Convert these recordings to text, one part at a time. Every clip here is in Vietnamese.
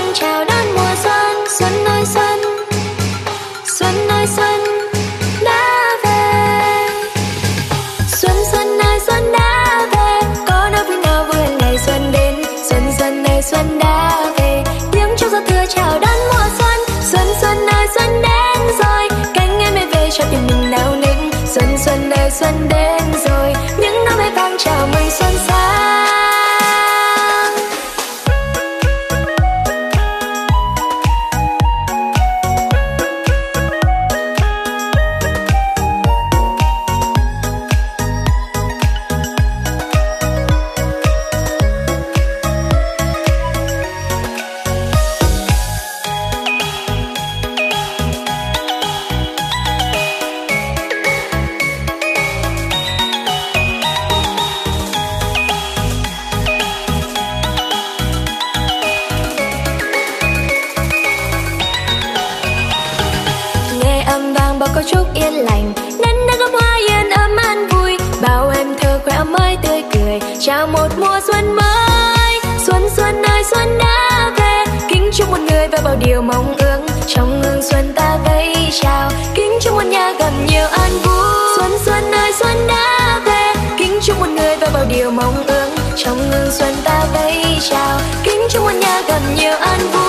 vang chào đón mùa xuân. Xuân ơi xuân, xuân ơi xuân đã về. Xuân xuân ơi xuân đã về, có nỗi vui nào vừa ngày xuân đến. Xuân xuân ơi xuân đã về, tiếng trúc gió thưa chào đón mùa xuân. Xuân xuân ơi xuân đến rồi, cánh em về cho tim mình nao nức. Xuân xuân ơi xuân đến rồi, những nỗi mây vang chào mừng xuân sang. Câu chúc yên lành nên đã gấm hoa yên ấm an vui, bao em thơ khỏe mới tươi cười chào một mùa xuân mới. Xuân xuân ơi xuân đã về, kính chúc một người và bao điều mong ước, trong hương xuân ta vẫy chào, kính chúc một nhà gặp nhiều an vui. Xuân xuân ơi xuân đã về, kính chúc một người và bao điều mong ước, trong hương xuân ta vẫy chào, kính chúc một nhà gặp nhiều an vui.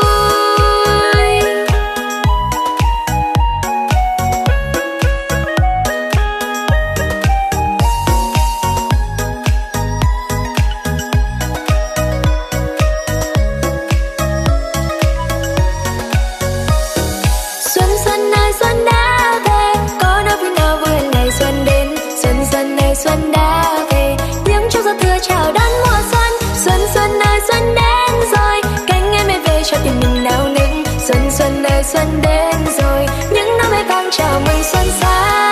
Xuân đã về, tiếng trúc gió thưa chào đón mùa xuân. Xuân xuân ơi xuân đến rồi, cánh em về cho tim mình nao nức. Xuân xuân ơi xuân đến rồi, những nỗi mây vang chào mừng xuân sang.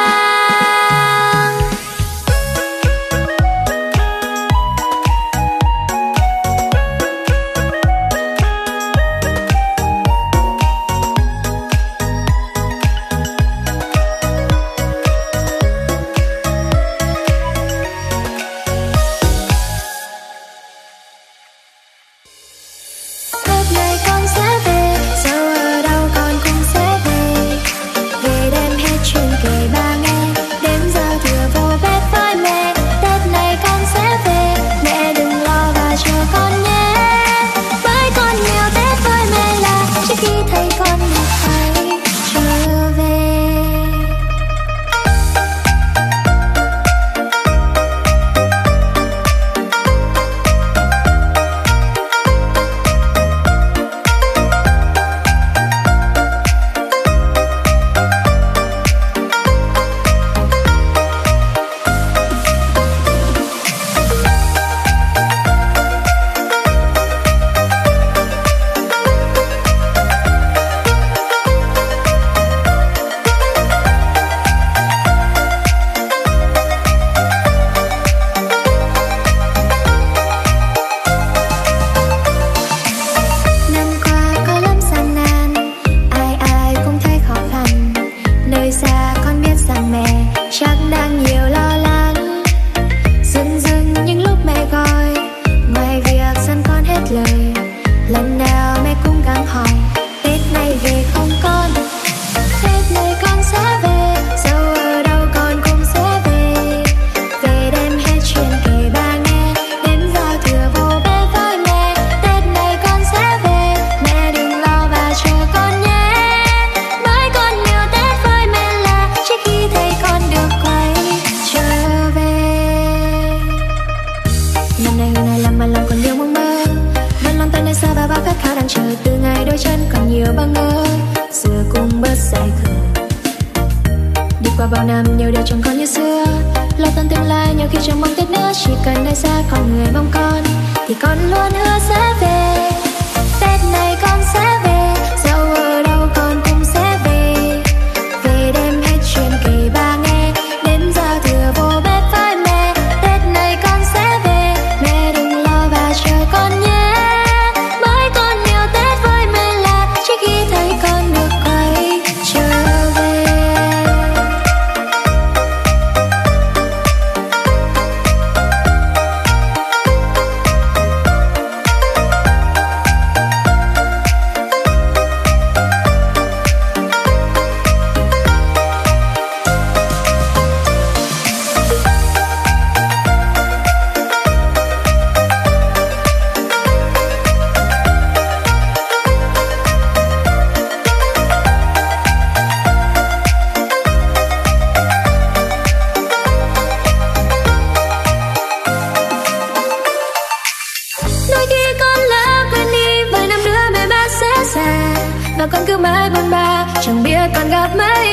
và con cứ mãi bôn ba, chẳng biết còn gặp mấy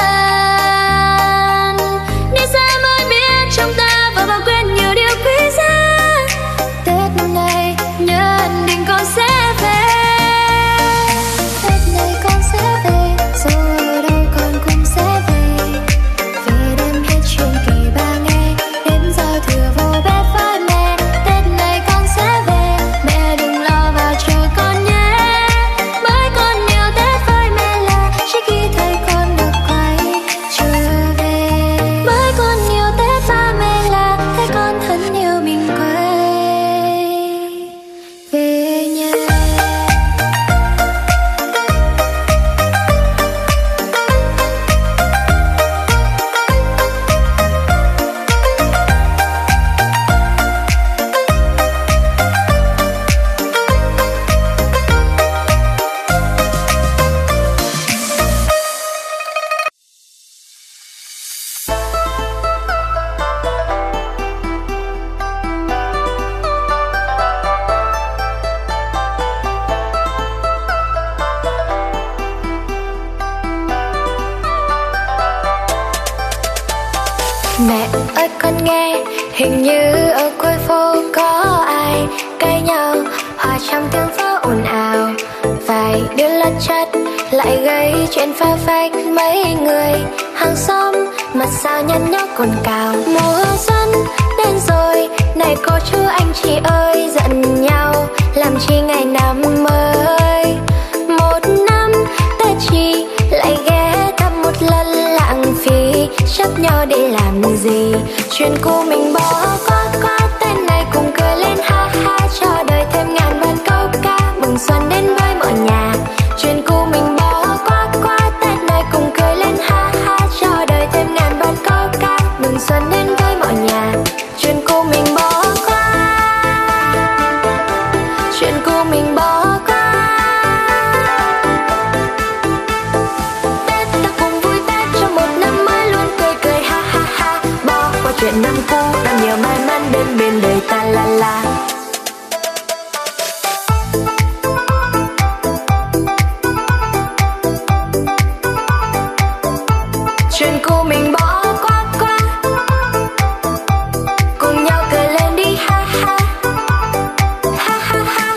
lần. Đi xa mới biết trong ta và bao quên nhiều điều quý giá. Tết này nhất định con sẽ về. Tết này con sẽ về, dù ở đâu con cũng sẽ về. Về đêm hết chuyện kể ba nghe, đêm giao thừa vô bếp với mẹ. Tết này con sẽ về, mẹ đừng lo và chờ con nhé. Mới còn nhiều Tết với mẹ là chỉ khi thấy con được quay trở về. Mới còn nhiều Tết và mẹ là thấy con thân yêu mình quay về nhà. Mẹ ơi con nghe, hình như ở cuối phố có ai cãi nhau, hòa trong tiếng vỡ ồn ào. Vài đứa lật chất lại gây chuyện phá phách mấy người hàng xóm, mà sao nhăn nhó cồn cào. Mùa xuân đến rồi, này cô chú anh chị ơi, giận nhau làm chi ngày năm mới. Một năm Tết chi lại ghé thăm một lần, lãng phí chấp nhau để làm gì. Chuyện cũ mình bỏ qua qua, Tết này cùng cười lên ha ha, cho đời thêm ngàn vạn câu ca mừng xuân đến với mọi nhà. Chuyện cũ mình bỏ qua qua, Tết này cùng cười lên ha ha, cho đời thêm ngàn vạn câu ca mừng xuân đến với mọi nhà. Chuyện cũ mình bỏ qua, chuyện cũ mình bỏ qua. Tết ta cùng vui Tết cho một năm mới luôn tươi cười ha ha ha, bỏ qua chuyện năm cũ đang nhiều may mắn đến bên đời ta la la. Chuyện cũ mình bỏ qua qua, cùng nhau cười lên đi ha ha, ha ha ha.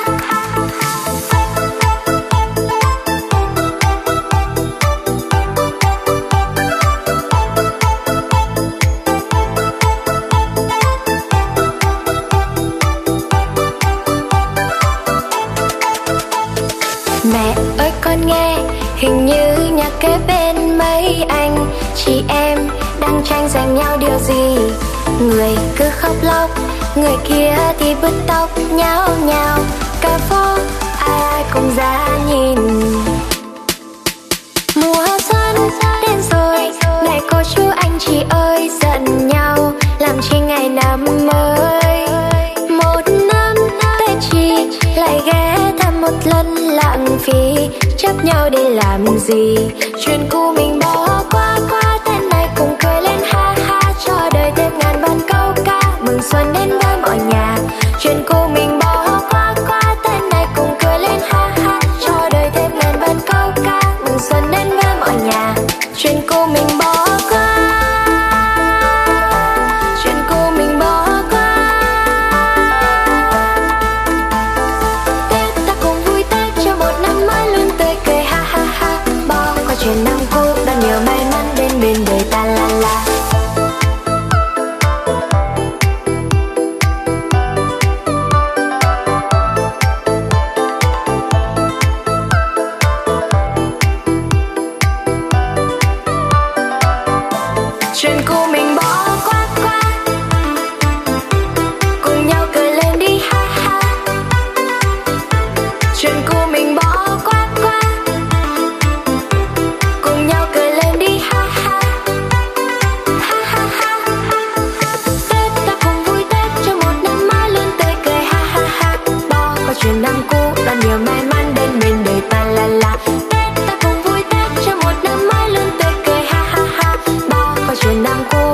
Mẹ ơi con nghe, hình như nhà kế bên mấy anh chị em đang tranh giành nhau điều gì. Người cứ khóc lóc, người kia thì bứt tóc nhao nhao. Cả phố ai ai cũng ra nhìn. Mùa xuân đến rồi, này cô chú anh chị ơi, giận nhau làm chi ngày năm mới. Một năm Tết chi lại ghé thăm một lần, lãng phí chấp nhau để làm gì. Chuyện cũ mình bỏ qua qua, Tết này cùng cười lên ha ha, cho đời thêm ngàn vạn câu ca mừng xuân đến với mọi nhà. Chuyện cũ mình bỏ qua qua, Tết này cùng cười lên ha ha, cho đời thêm ngàn vạn câu ca mừng xuân đến với mọi nhà. Chuyện cũ mình bỏ qua, chuyện cũ mình bỏ qua. Tết ta cùng vui Tết cho một năm mới luôn tươi cười ha ha ha, bỏ qua chuyện năm cũ đang nhiều may mắn đến bên đời ta la la. Chuyện cũ mình bỏ qua qua, cùng nhau cười lên đi ha ha. Chuyện cũ mình bỏ qua qua, cùng nhau cười lên đi ha ha, ha ha ha. Tết ta cùng vui Tết cho một năm mới luôn tươi cười ha ha ha, bỏ qua chuyện năm cũ đang nhiều may mắn đến bên đời ta la la. Tết ta cùng vui Tết cho một năm mới luôn tươi cười ha ha ha, bỏ qua chuyện năm cũ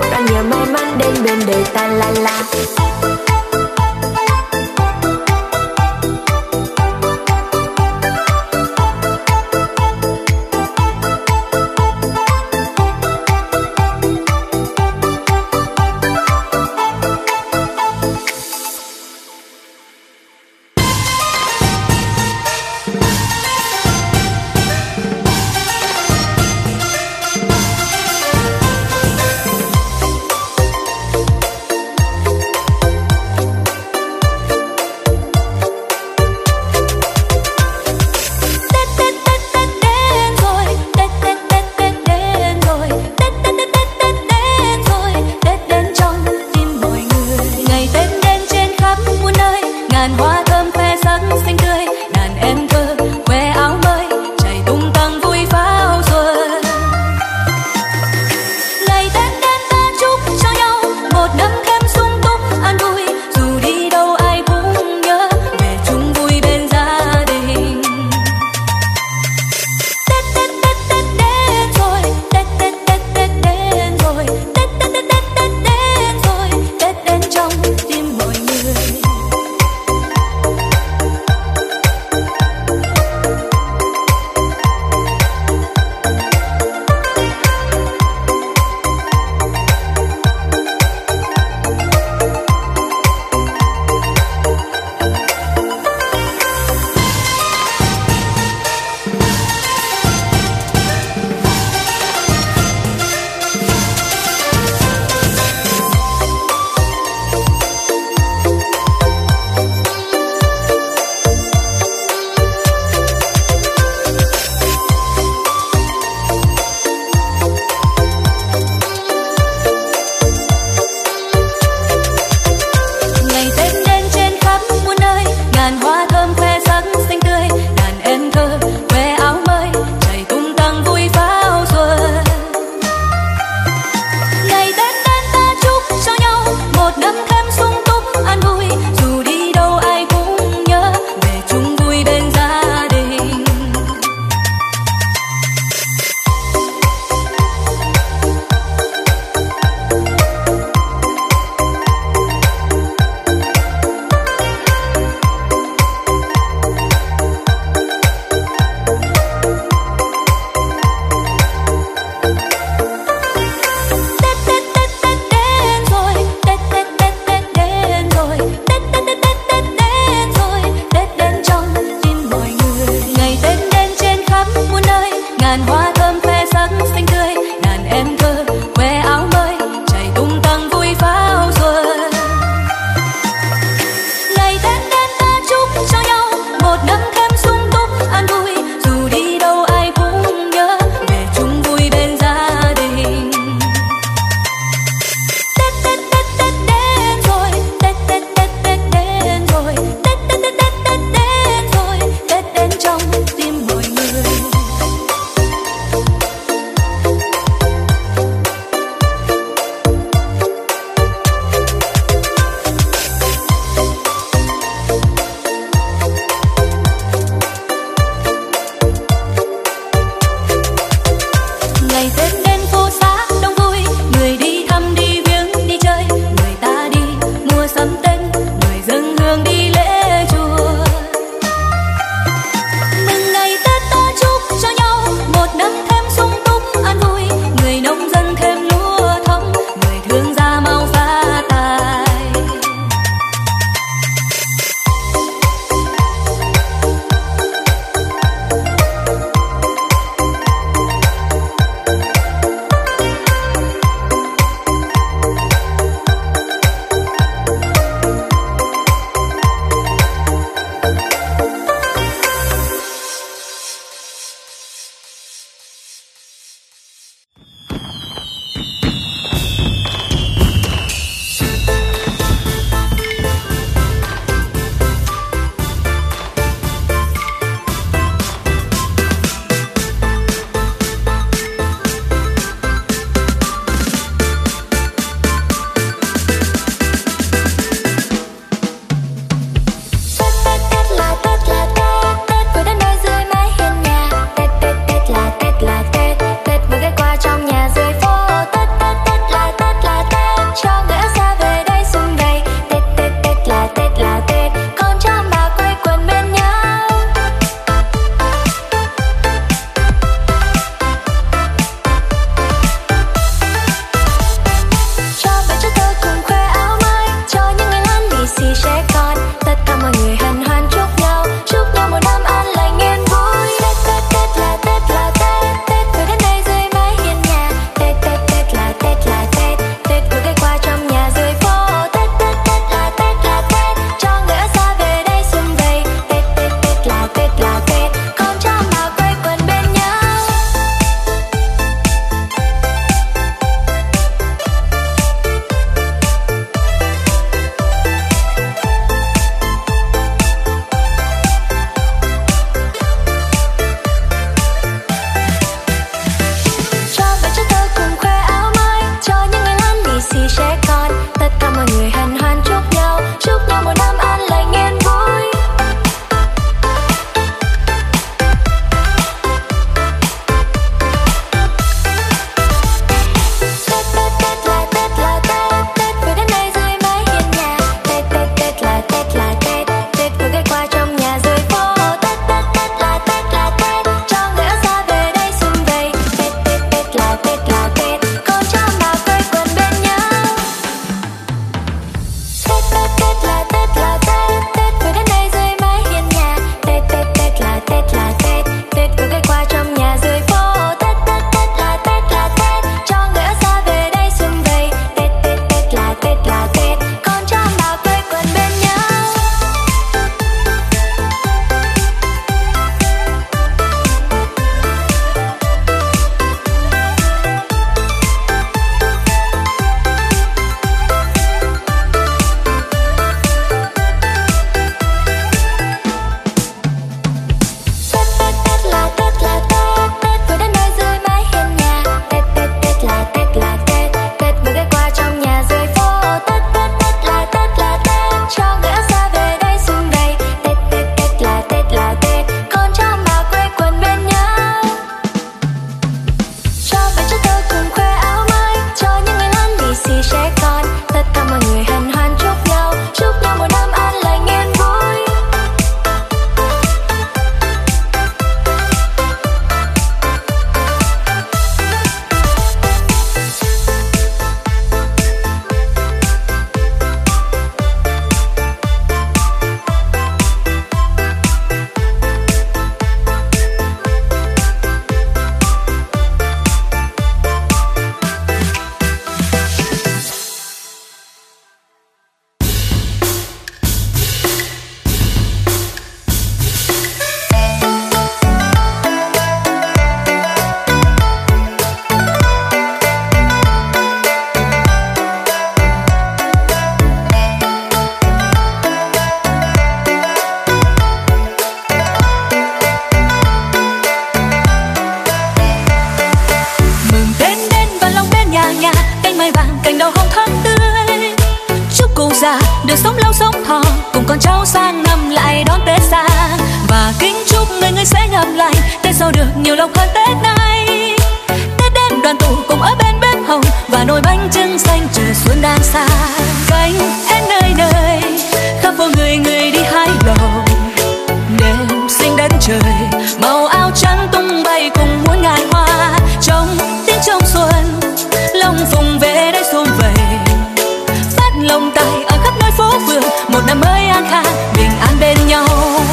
được sống lâu sống thọ, cùng con cháu sang năm lại đón Tết xa. Và kính chúc người sẽ gặp lại Tết sau được nhiều lộc hơn Tết nay. Tết đến đoàn tụ cùng ở bên bếp hồng và nồi bánh trưng xanh chờ xuân đang xa. Cánh én nơi nơi khắp phố người người đi hái lộc, đêm xinh đến trời màu áo trắng tung bay cùng muôn ngàn hoa. Trong tiếng trong xuân long phùng về đây xum vầy, phát lồng tài ở khắp nơi phố phường, một năm mới an khang bình an bên nhau.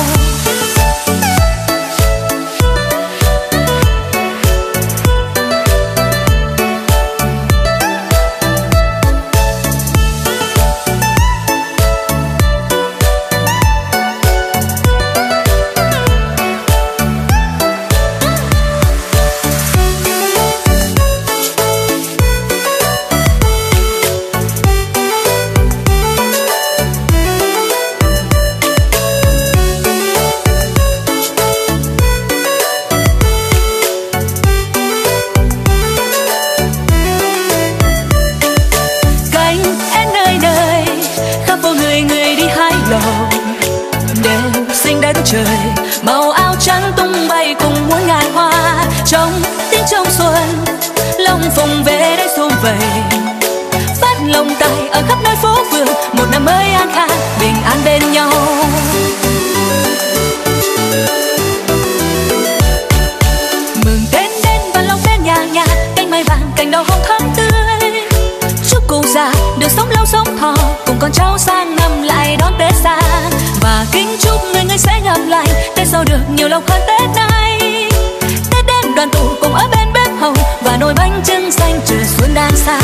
Trời màu áo trắng tung bay cùng muôn ngàn hoa. Trong tiếng trong xuân long phùng về đây xum vầy, phát lồng tài ở khắp nơi phố phường, một năm mới an khang bình an bên nhau. Mừng Tết đến và lòng đến nhà nhà, cánh mai vàng cành đào hồng thắm tươi. Chúc cụ già được sống lâu sống thọ, cùng con cháu sang năm lại đón Tết xa. Và kính chúc người sẽ gặp lại Tết sau được nhiều lộc hơn Tết nay. Tết đến đoàn tụ cùng ở bên bếp hồng và nồi bánh trưng xanh chờ xuân đang xa.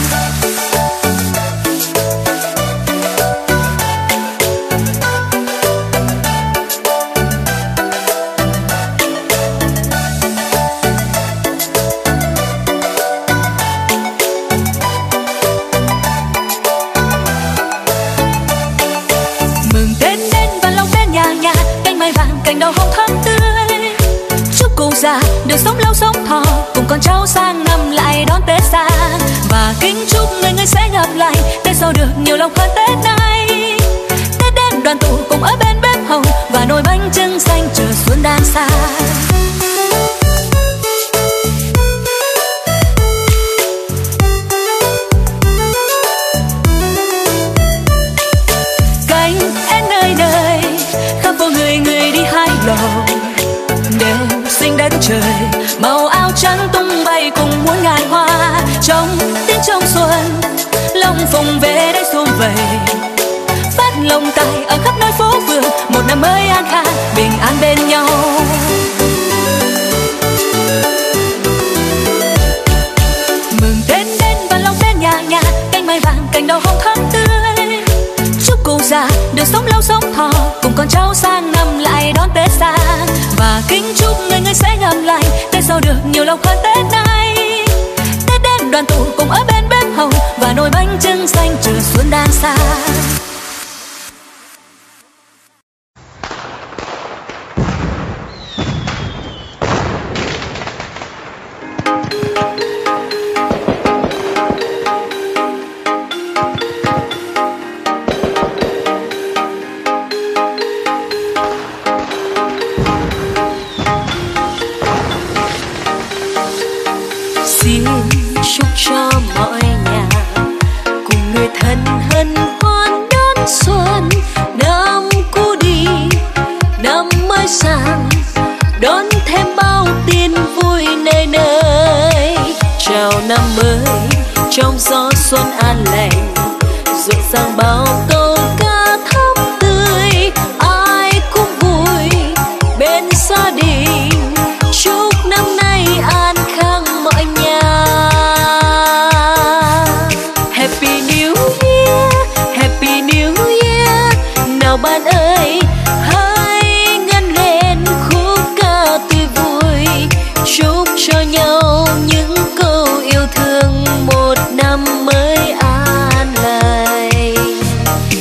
Cành đào hồng thắm tươi, chúc cụ già được sống lâu sống thọ, cùng con cháu sang năm lại đón Tết xa. Và kính chúc người sẽ gặp lại Tết sau được nhiều lộc hơn Tết nay. Tết đến đoàn tụ cùng ở bên bếp hồng và nồi bánh trưng xanh chờ xuân đang xa. Cánh én nơi nơi khắp phố người người đi hái lộc, đêm xinh đến trời màu áo trắng tung bay cùng muôn ngàn hoa. Trong tiếng trong xuân long phùng về đây xum vầy, phát lồng tài ở khắp nơi phố phường, một năm mới an khang bình an bên nhau. Mừng Tết đến và lòng đến nhà nhà, cánh mai vàng cành đào hồng thắm tươi. Chúc cụ già được sống lâu sống thọ, cùng con cháu sang năm lại đón Tết xa. Và kính chúc người sẽ gặp lại Tết sau được nhiều lộc hơn Tết nay. Tết đến đoàn tụ cùng ở bên bếp hồng và nồi bánh trưng xanh chờ xuân đang xa. Xin chúc cho mọi nhà cùng người thân hân hoan đón xuân. Năm cũ đi năm mới sang, đón thêm bao tin vui nơi nơi. Chào năm mới trong gió xuân an lành, rộn ràng bao câu ca thắm tươi. Ai cũng vui bên gia đình, chúc năm nay an khang mọi nhà. Happy New Year, Happy New Year. Nào bạn ơi hãy ngân lên khúc ca tươi vui, chúc cho nhau những câu yêu thương, một năm mới an lành.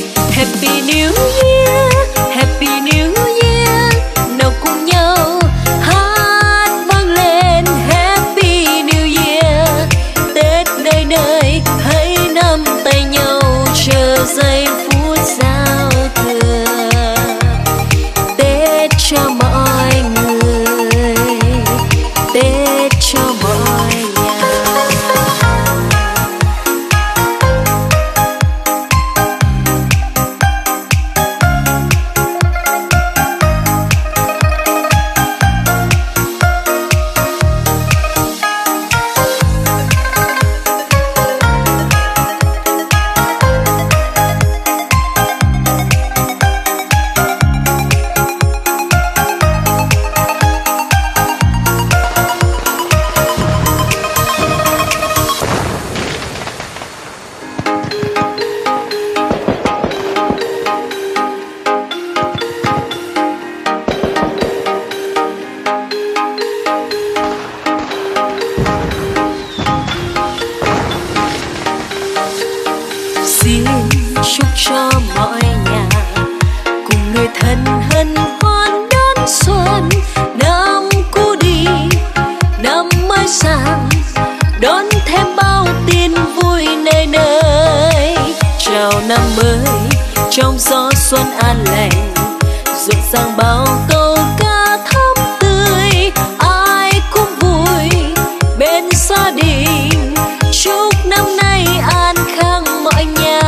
nơi nơi. Chào năm mới trong gió xuân an lành, rộn ràng bao câu ca thắm tươi. Ai cũng vui bên gia đình, chúc năm nay an khang mọi nhà.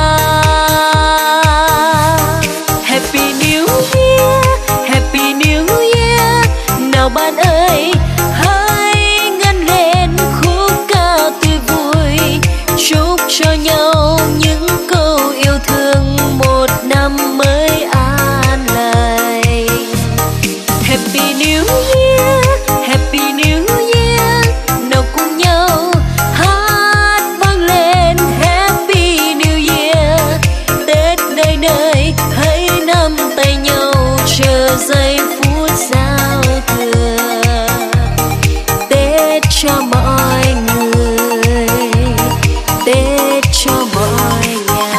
Happy New Year, Happy New Year. Nào bạn ơi hãy ngân lên khúc ca tươi vui, chúc cho nhau những câu yêu thương một năm mới an lành. Happy New Year, Happy New Year. Nào cùng nhau hát vang lên Happy New Year. Tết nơi nơi hãy nắm tay nhau chờ giây phút giao thừa. Tết cho mọi người, Tết cho mọi nhà.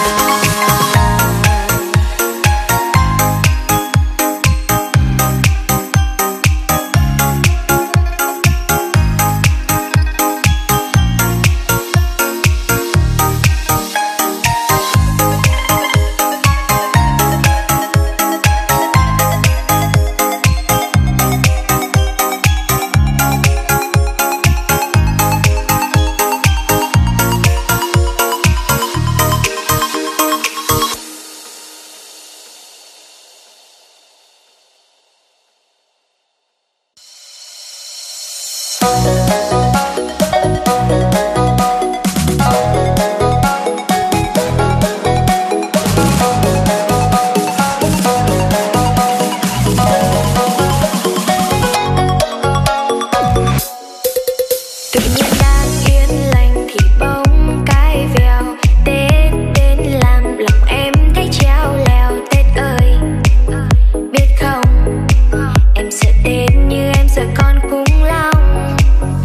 Tự nhiên đang yên lành thì bỗng cái vèo, Tết đến làm lòng em thấy treo leo. Tết ơi biết không, em sợ Tết như em sợ con khủng long.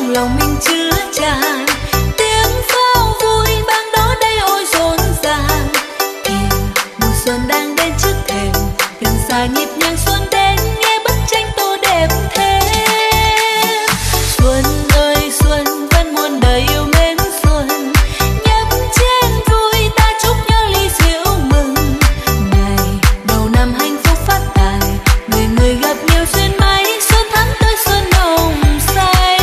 trong lòng mình chứa tràn. Tiếng pháo vui vang đó đây ôi rộn ràng. Kìa mùa xuân đang đến trước thềm, gần xa nhịp nhàng xuân đến, nghe bức tranh tô đẹp thêm. Xuân ơi xuân vẫn muôn đời yêu mến xuân, nhấp chén vui ta chúc nhau ly rượu mừng. Ngày đầu năm hạnh phúc phát tài, người người gặp nhiều duyên may, xuân thắm tươi xuân hồng say.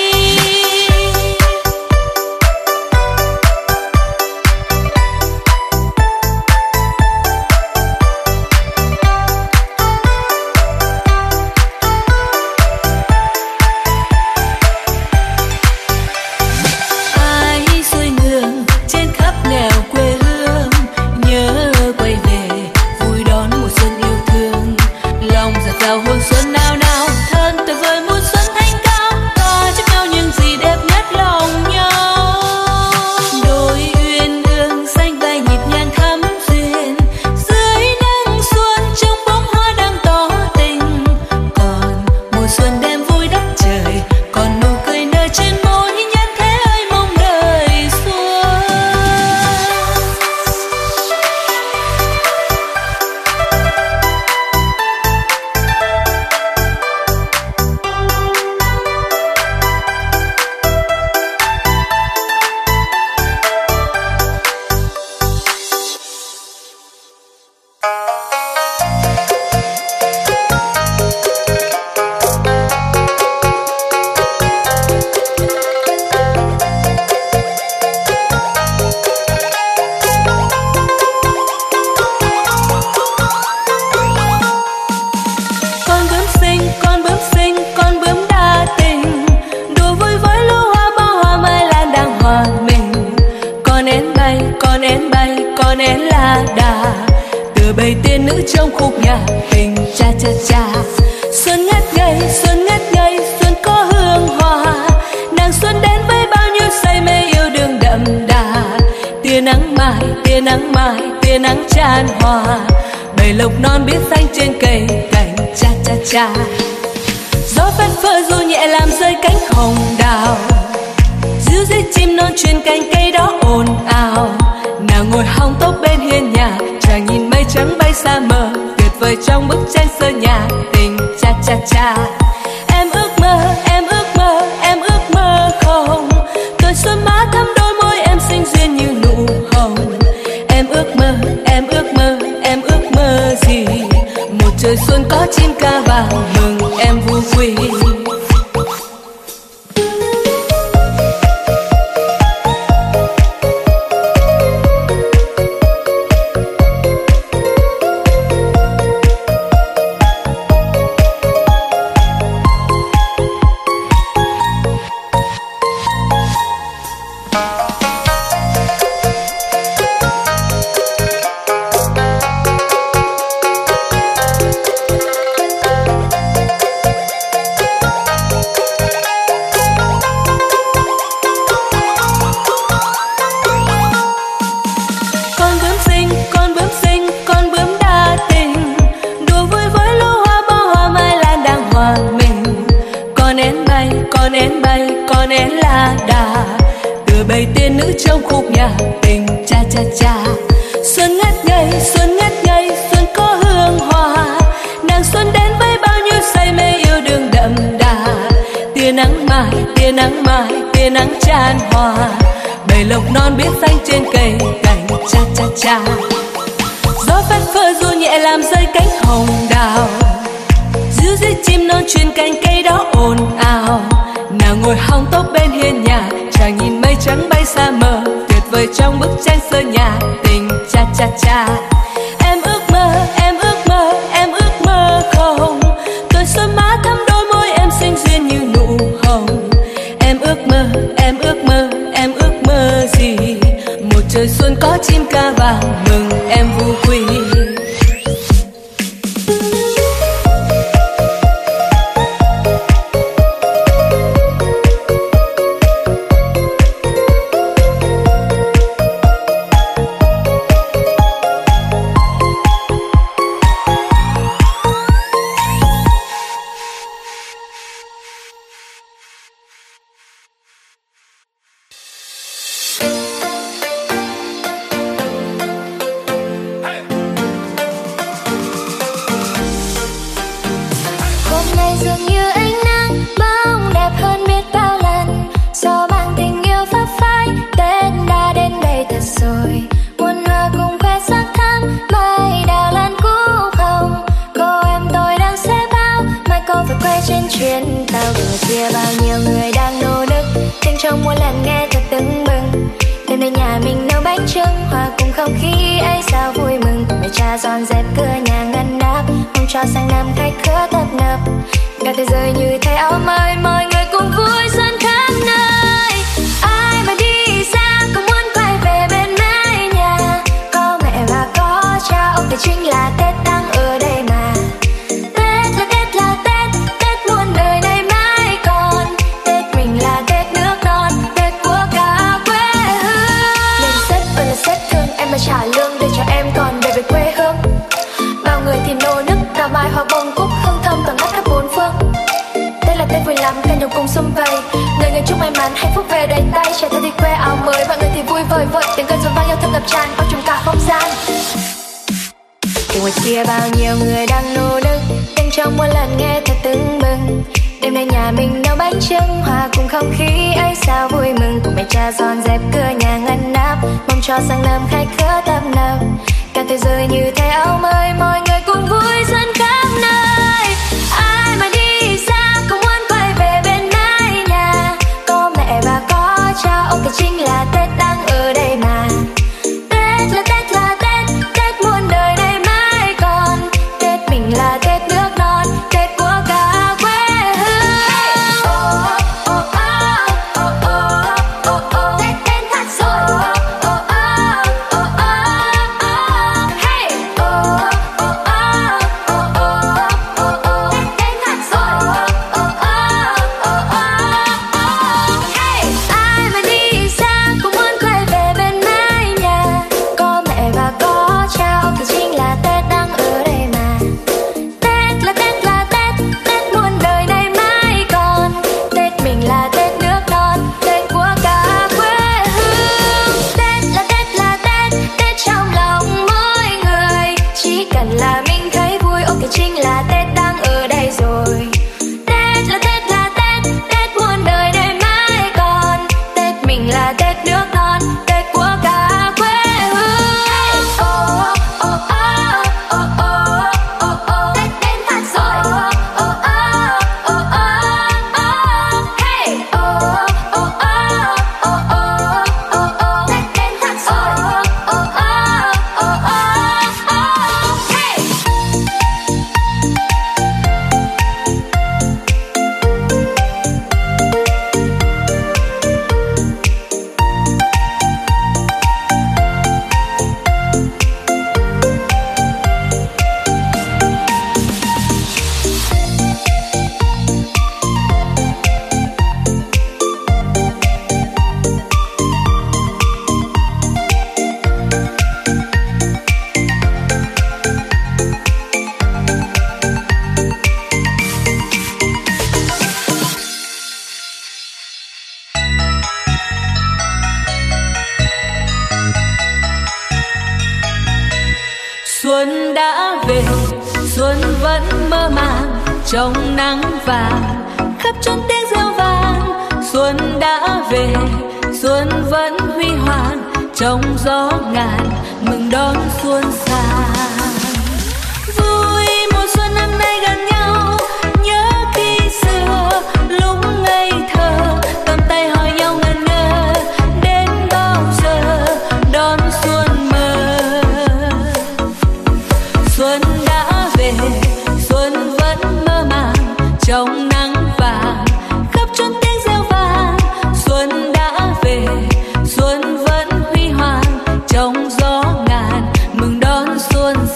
Ai xuôi ngược trên khắp nẻo quê hương, nhớ quay về vui đón mùa xuân yêu thương. Lòng giạt rào hôn xuân nao nao, thân tuyệt vời mùa xuân thanh cao, ta chúc nhau những gì đẹp nhất lòng nhau. Đôi uyên ương xanh vai nhịp nhàng thắm duyên, dưới nắng xuân trong bóng hoa đang tỏ tình. Còn mùa xuân đem vui đất trời, còn nụ cười nở trên môi, nhân thế ơi mong đời xuân. Con bướm xinh, con bướm đa tình, đùa vui với lũ hoa bao hoa mai lan đang hòa mình. Con én bay, con én bay, con én la đà, từ bầy tiên nữ trong khúc nhạc tình cha cha cha. Xuân ngất ngây, xuân ngất ngây, xuân có hương hoa, nàng xuân đến với bao nhiêu say mê yêu đương đậm đà. Tia nắng mai, tia nắng mai, tia nắng chan hòa, bầy lộc non biết xanh trên cây cảnh cha cha cha. Gió phất phơ du nhẹ làm rơi cánh hồng đào, ríu rít chim non truyền cành cây đó ồn ào. Nàng ngồi hóng tóc bên hiên nhà, chàng nhìn mây trắng bay xa mờ, tuyệt vời trong bức tranh sơn nhà tình cha cha cha. Em ước mơ, em ước mơ, em ước mơ không, tuổi xuân má thắm đôi môi em xinh duyên như nụ hồng. Em ước mơ, em ước mơ, em ước mơ gì, một trời xuân có chim ca vàng mừng em vui quy. Con én bay, con én la đà, từ bầy tiên nữ trong khúc nhạc tình cha cha cha. Xuân ngất ngây, xuân ngất ngây, xuân có hương hoa, nàng xuân đến với bao nhiêu say mê yêu đương đậm đà. Tia nắng mai, tia nắng mai, tia nắng chan hòa, bầy lộc non biết xanh trên cây cảnh cha cha cha. Gió phất phơ du nhẹ làm rơi cánh hồng đào, ríu rít chim non truyền cành cây đó ồn ào. Nàng ngồi hóng tóc bên hiên nhà, chàng nhìn mây trắng bay xa mờ, tuyệt vời trong bức tranh sơn nhà tình cha cha cha. Em ước mơ, em ước mơ, em ước mơ không, tuổi xuân má thắm đôi môi em xinh duyên như nụ hồng. Em ước mơ, em ước mơ, em ước mơ gì, một trời xuân có chim ca vàng mừng em vui quy. dường như ánh nắng bóng đẹp hơn biết bao lần. Gió mang tình yêu phấp phới, Tết đã đến đây thật rồi. Muôn hoa cùng khoe sắc thắm, mai đào lan cúc hồng. Cô em tôi đang xếp bao, mai cô phải quay trên chuyến tàu. Vừa kia bao nhiêu người đang nô nức, tiếng trong mỗi lần nghe thật tưng bừng. Đêm nay nhà mình nấu bánh chưng, hòa cùng không khí ấy sao vui mừng. Mẹ cha dọn dẹp cửa nhà ngăn nắp, mong cho sang năm khách khứa tấp nập. Cả thế giới như thay áo mới, mọi người cùng vui xuân khắp nơi. Ai mà đi xa cũng muốn quay về bên mái nhà, có mẹ và có cha, ông thì chính là Tết đang ở đây mà. Tết là Tết là Tết, Tết muôn đời này mãi còn. Tết mình là Tết nước non, Tết của cả quê hương. Nên sếp ơi là sếp thương em mà trả lương để cho em còn về quê hương. Bao người thì nô nức, đào mai hoa bông cúc hương thơm tỏa ngát khắp bốn phương. Tết là Tết vui lắm, cả nhau cùng sum vầy. Người người chúc may mắn, hạnh phúc về đầy tay. Trẻ thơ thì quê áo mới, mọi người thì vui vời vợi. Tiếng cười rộn vang yêu thương ngập tràn, bao trùm cả không gian. Thì ngoài kia bao nhiêu người đang nô nức, tiếng trong mỗi lần nghe thật tưng bừng. Đêm nay nhà mình nấu bánh chưng, hòa cùng không khí ấy sao vui mừng. Cùng mẹ cha dọn dẹp cửa nhà ngăn nắp, mong cho sang năm khách khứa tấp nập. Cả thế giới như thay áo mới, mọi người cùng vui xuân khắp nơi. Ai mà đi xa cũng muốn quay về bên mái nhà, có mẹ và có cha, ông thì chính là Tết đang ở đây mà. Tết là Tết là Tết, Tết muôn đời này mãi còn. Tết mình là Tết nước non, Tết của cả quê hương. Oh oh oh oh oh oh oh, Tết đến thật rồi. Oh oh oh oh oh, hey. Oh oh oh oh oh oh, Tết đến thật rồi. Oh oh oh oh, hey. Ai mà đi xa cũng muốn quay về bên mái nhà, có mẹ và có cha, ông thì chính là Tết đang ở đây mà. Tết là Tết là Tết, Tết muôn đời này mãi còn. Tết mình là Tết nước non, Tết của cả quê hương. Tết là Tết là Tết, Tết trong lòng mỗi người. Chỉ cần là mình thấy vui, ông thì chính là Tết đang ở đây rồi. Tết là Tết là Tết, Tết muôn đời này mãi còn. Tết mình là Tết nước non, Tết của cả quê hương. Oh oh oh oh oh oh oh, Tết đến thật rồi. Oh oh oh oh oh, hey. Oh oh oh oh oh, Tết đến thật rồi. Oh oh oh oh, hey. Xuân đã về, xuân vẫn mơ màng trong nắng vàng, khắp chốn tiếng reo vang. Xuân đã về, xuân vẫn huy hoàng trong gió ngàn, mừng đón xuân sang. Vui mùa xuân năm nay gần nhau, nhớ khi xưa lúc ngây thơ, cầm tay hỏi nhau ngẩn ngơ, đến bao giờ đón xuân mơ. Xuân đã về, xuân vẫn mơ màng trong nắng vàng, khắp chốn tiếng reo vang. Xuân đã về, xuân vẫn huy hoàng trong gió ngàn, mừng đón xuân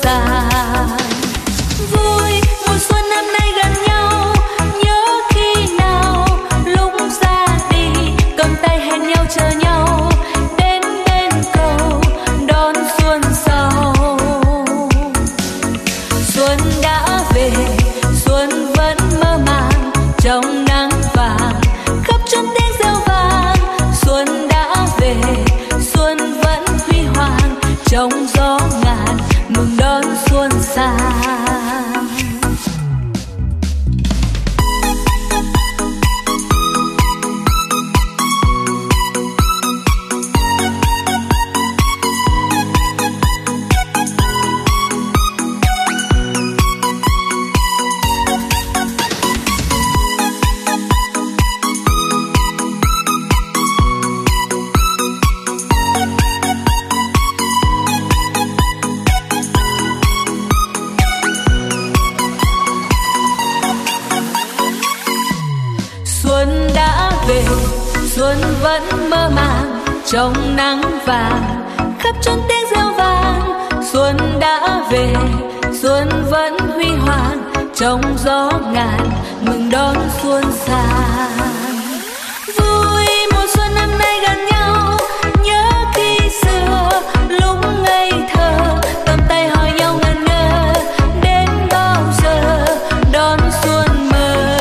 về, xuân vẫn mơ màng trong nắng vàng, khắp chốn tiếng reo vang. Xuân đã về, xuân vẫn huy hoàng trong gió ngàn, mừng đón xuân sang. Vui mùa xuân năm nay gần nhau, nhớ khi xưa lúc ngây thơ, cầm tay hỏi nhau ngẩn ngơ, đến bao giờ đón xuân mơ.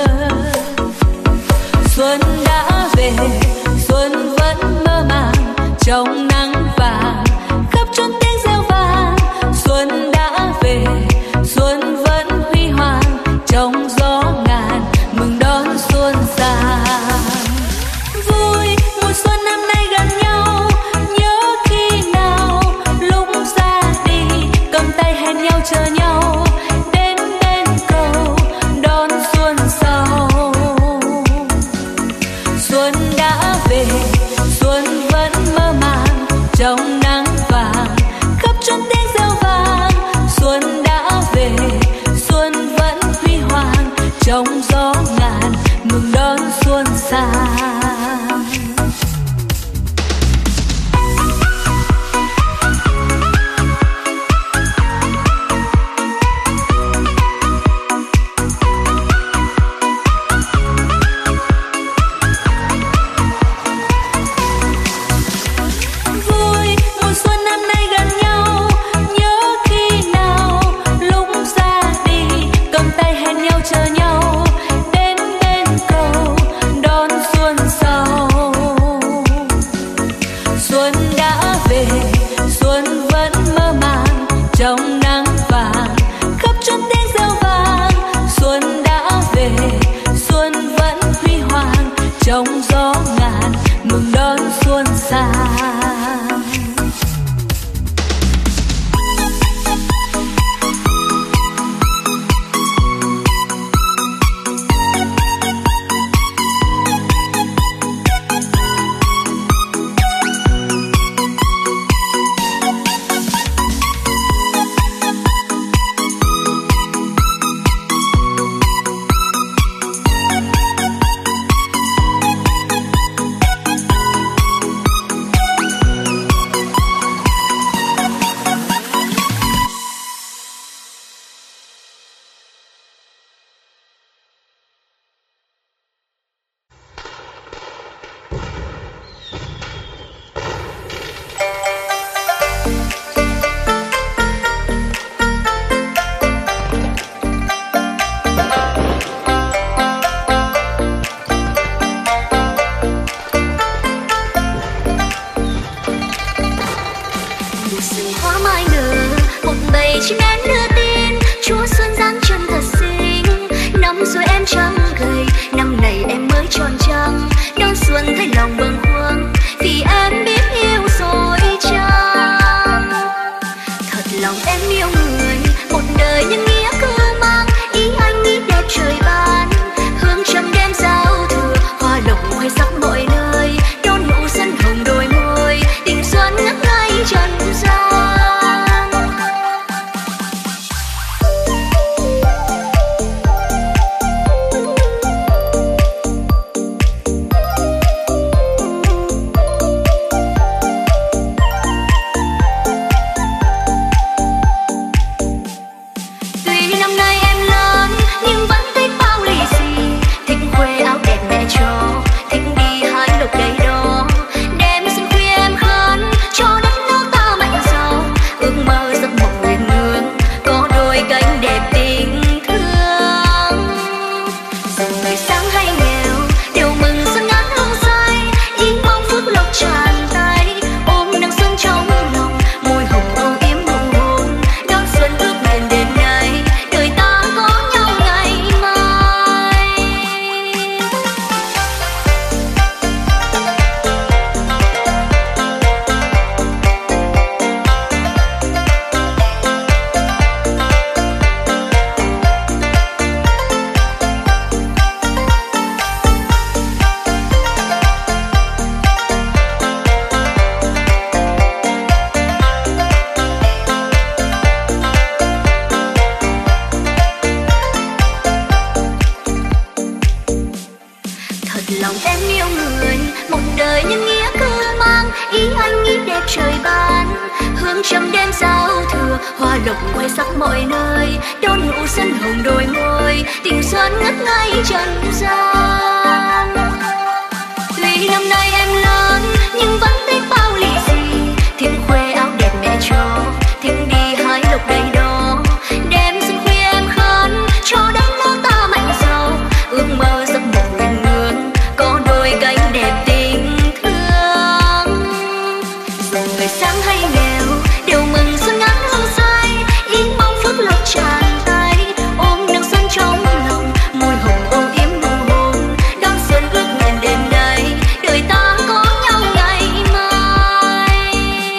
Xuân đã về, xuân vẫn mơ màng trong nắng vàng, khắp chốn tiếng reo vang. Xuân đã về, xuân vẫn huy hoàng trong gió ngàn, mừng đón xuân sang. Vui mùa xuân năm nay gần nhau, nhớ khi nào lúc ra đi, cầm tay hẹn nhau chờ nhau, đến bên cầu đón xuân sau. Xuân đã về, xuân vẫn mơ màng trong nắng vàng, khắp chốn tiếng reo vang. Xuân đã về, xuân vẫn huy hoàng trong gió ngàn, mừng đón xuân sang. Vui mùa xuân năm nay gần nhau, nhớ khi nào lúc ra đi, cầm tay hẹn nhau chờ nhau, đến bên cầu đón xuân sau. Xuân đã về, xuân vẫn mơ màng trong nắng vàng, khắp chốn tiếng reo vang. Xuân đã về, xuân vẫn huy hoàng trong gió ngàn, mừng đón xuân sang. Mùa xuân hoa mai nở, một bầy chim én đưa tin, Chúa xuân giáng chân thật xinh. Năm rồi em trắng gầy, năm này em mới tròn trăng, đón xuân thấy lòng bâng khuâng, vì em biết yêu rồi chăng. Thật lòng em yêu người, một đời những nghĩa cư mang, ý anh nghĩ đẹp trời ban. Hương trầm đêm giao thừa, hoa lộc khoe sắc mọi nơi, đón nụ xuân hồng đôi môi, tình xuân ngất ngây trần gian. lòng em yêu người, một đời nhân nghĩa cư mang, ý anh ý đẹp trời ban. Hương trầm đêm giao thừa, hoa lộc khoe sắc mọi nơi, đón nụ xuân hồng đôi môi, tình xuân ngất ngây trần gian. Tuy năm nay em lớn nhưng vẫn tiếc bao lì xì, thiên khoe áo đẹp mẹ cho, thiên đi hái lộc đầy đó. Đêm xuân khuya em khấn cho đất nước ta mạnh giàu, ước mơ giấc mộng tình ngưỡng có đôi cánh đẹp tình thương. Dù người sáng hay nghèo đều mừng xuân ngát hương say, ý mong phước lộc tràn tay, ôm nắng xuân trong lòng, môi hồng âu yếm nụ hôn, đón xuân ước nguyện đêm nay đời ta có nhau ngày mai.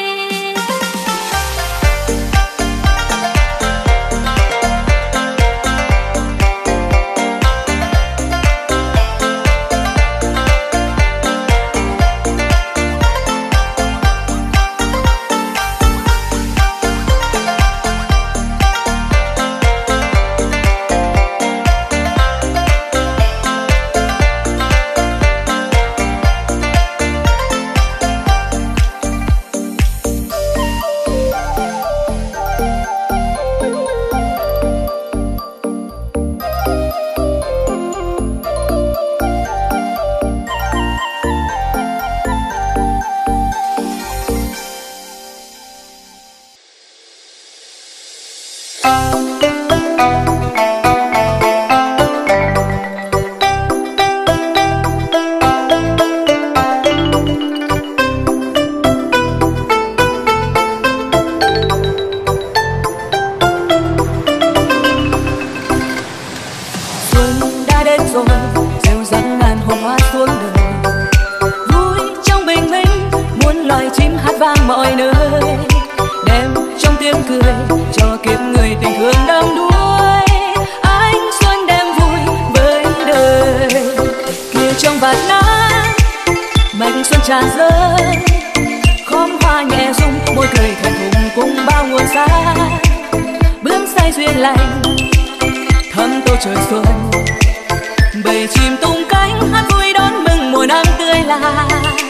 Xuân đã đến rồi, rêu răng ngàn hoa hoa xuống đời, vui trong bình minh, muôn loài chim hát vang mọi nơi, đem trong tiếng cười cho kiếp người tình thương đắm đuối. Ánh xuân đem vui với đời, kia trong vạt nắng mảnh xuân tràn rơi, khóm hoa nhẹ rung môi cười thẹn thùng cùng bao nguồn xa. Bướm say duyên lành thấm tô trời xuân, bầy chim tung cánh hát vui đón mừng mùa nắng tươi là.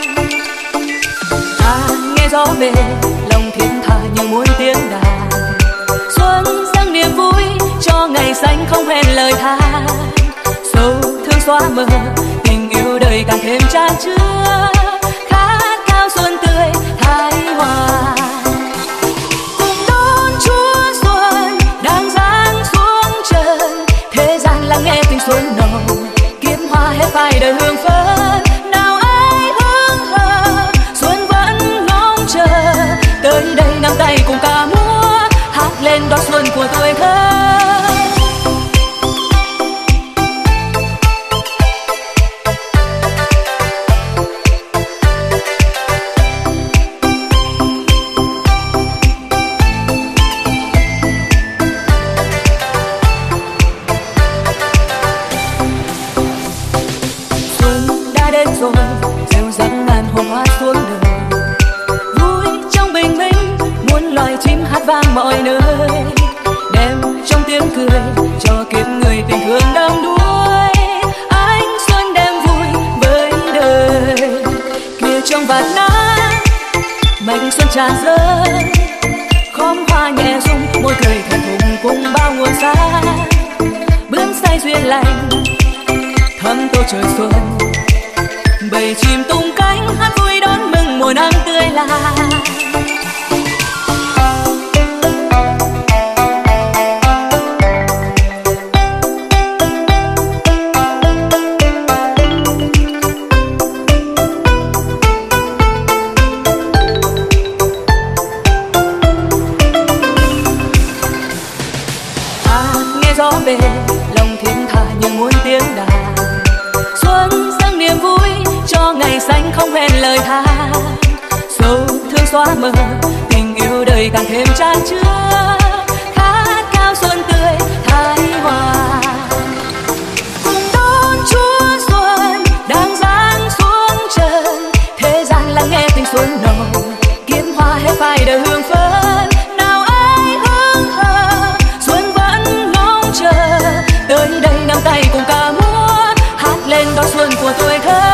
Ta nghe gió về lòng thiên tha như muôn tiếng đàn, xuân dâng niềm vui cho ngày xanh không hẹn lời tha. Sầu thương xóa mờ tình yêu đời càng thêm chan chứa, khát khao xuân tươi thái hòa. Cùng đón Chúa xuân đang giáng xuống trần, thế gian lắng nghe tình xuân nồng, kiếm hoa hết phai đời hương phấn. Nào ai hững hờ xuân vẫn ngóng chờ, tới đây nắm tay cùng ca múa, hát lên đón xuân của tuổi thơ. Rồi rêu răng ngàn hoa hoa xuống đời, vui trong bình minh, muôn loài chim hát vang mọi nơi, đem trong tiếng cười cho kiếp người tình thương đắm đuối. Ánh xuân đem vui với đời, kia trong vạt nắng mảnh xuân tràn rơi, khóm hoa nhẹ rung môi cười thẹn thùng cùng bao nguồn xa. Bướm say duyên lành thấm tô trời xuân, bầy chim tung cánh hát vui đón mừng mùa nắng tươi là. Nghe gió về lòng thiên tha như muôn tiếng đàn, xuân dâng niềm vui cho ngày xanh không hẹn lời tha. Sầu thương xóa mờ tình yêu đời càng thêm chan chứa, khát khao xuân tươi thái hòa. Cùng đón Chúa xuân đang giáng xuống trần, thế gian lắng nghe tình xuân nồng, kiếm hoa hết phai đời hương phấn. Nào ai hững hờ xuân vẫn ngóng chờ, tới đây nắm tay cùng ca múa, hát lên đón xuân của tuổi thơ.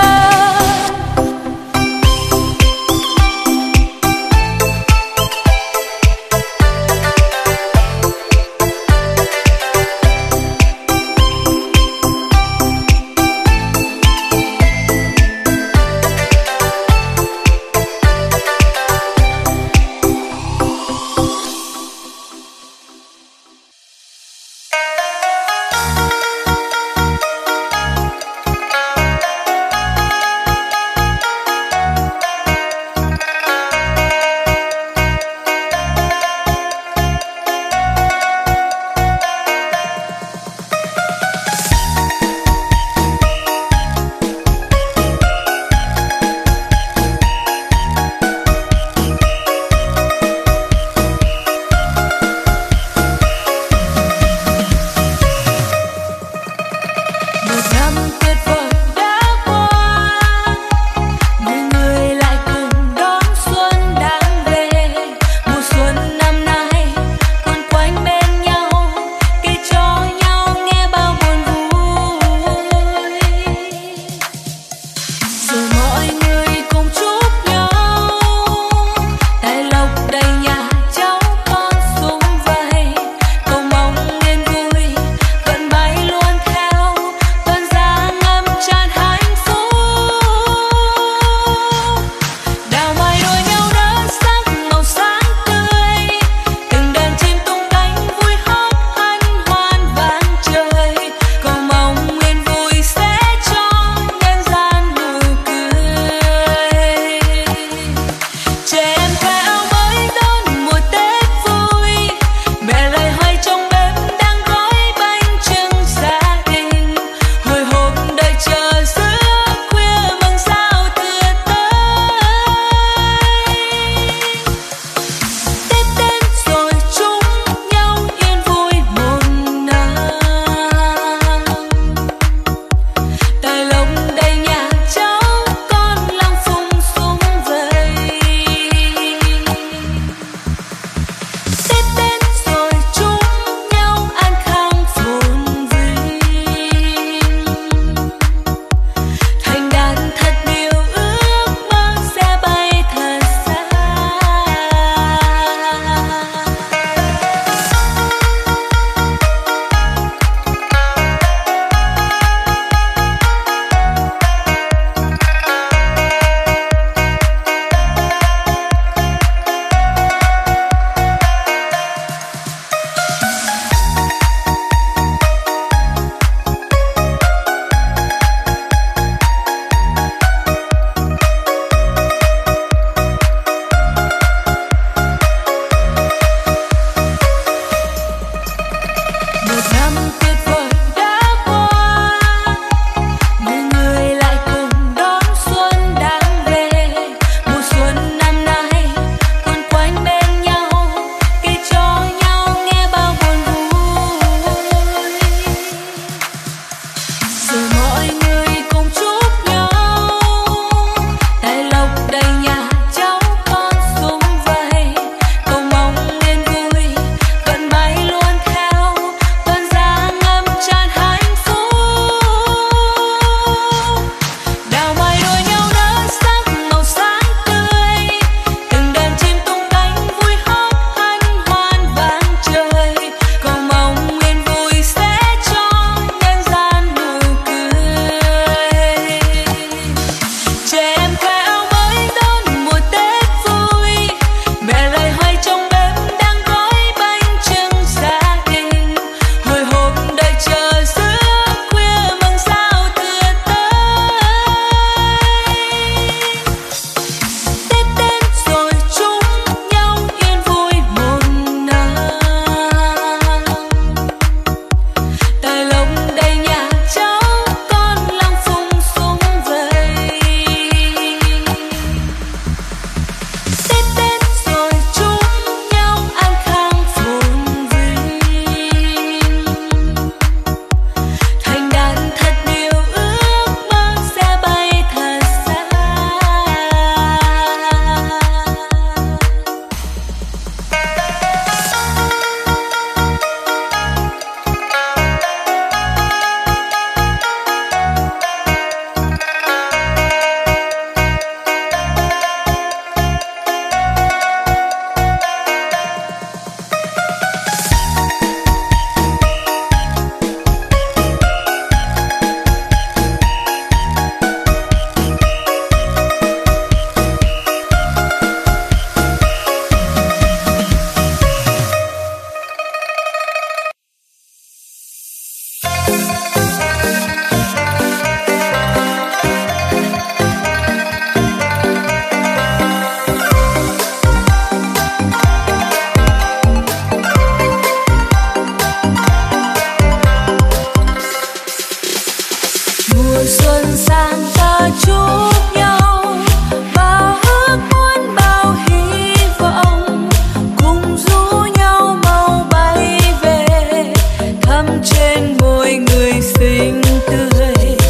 trên môi người xinh tươi.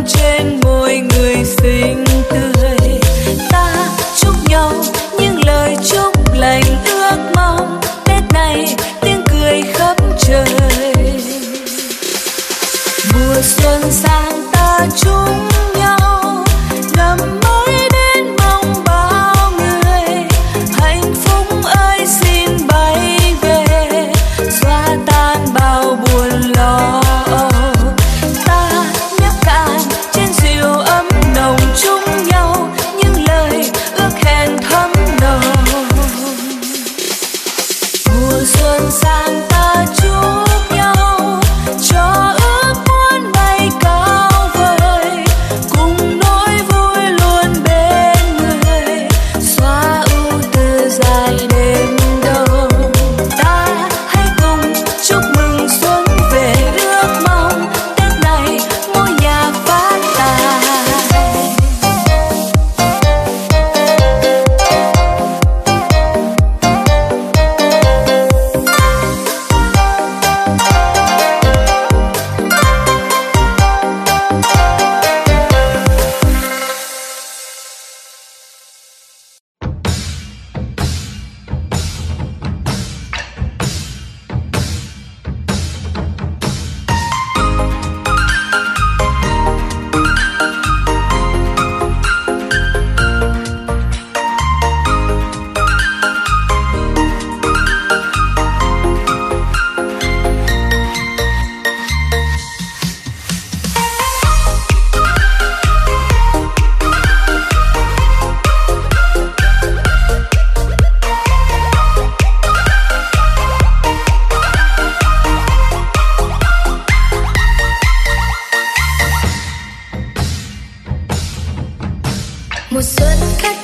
trên môi người xinh tươi. Ta chúc nhau những lời chúc lành ước mong Tết này tiếng cười khắp trời. Mùa xuân sang ta chúc nhau năm mới đến mong bao người hạnh phúc ơi xin bay về xóa tan bao buồn lo. Ta nhắc cạn trên rượu ấm nồng chung nhau những lời ước hẹn thắm nồng. Mùa xuân sang ta chúc nhau cho ước muốn bay cao vời cùng nỗi vui luôn bên người xóa ưu tư dài đêm đông. Ta hãy cùng chúc mừng xuân về ước mong Tết này mỗi nhà phát tài. Mùa xuân khách